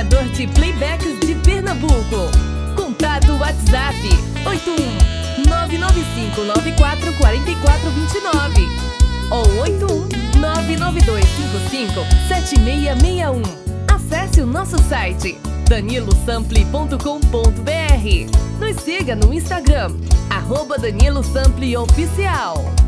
operador de playbacks de Pernambuco. Contato WhatsApp 81-99594-4429 ou 81-99255-7661. Acesse o nosso site danilosample.com.br. Nos siga no Instagram @DaniloSample Oficial.